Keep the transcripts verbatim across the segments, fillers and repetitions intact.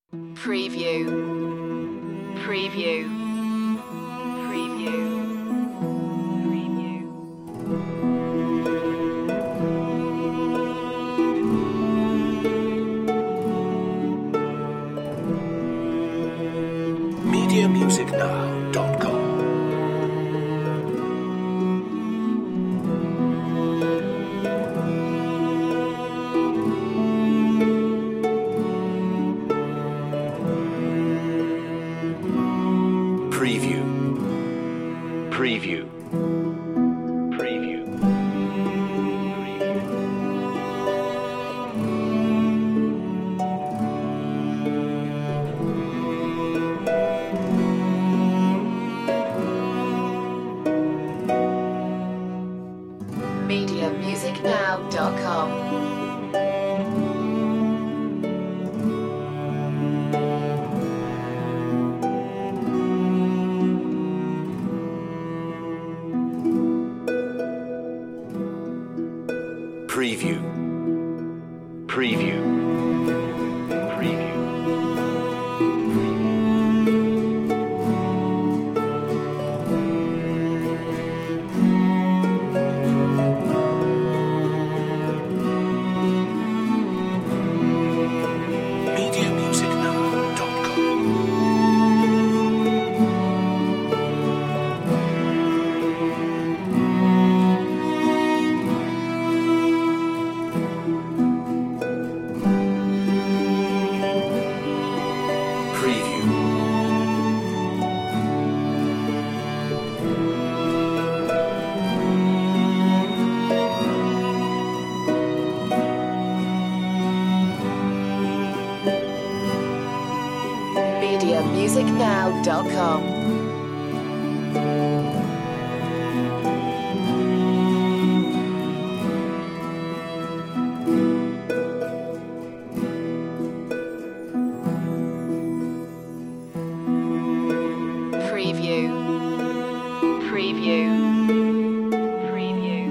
Preview. Preview. Preview. media music now dot com. Preview. Preview. Preview. media music now dot com. Preview. Preview. Preview. media music now dot com. Preview. media music now dot com. Preview. Preview. Preview.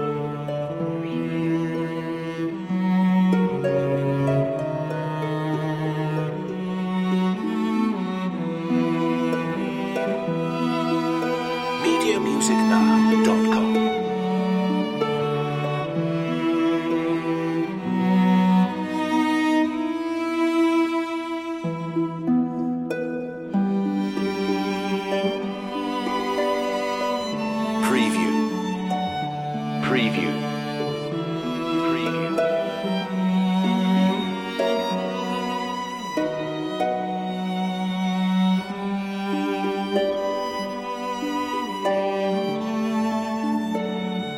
media music now dot com. Preview. Preview. Preview.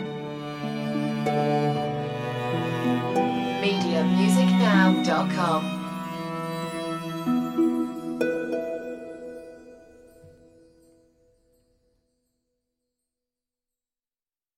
media music now dot com.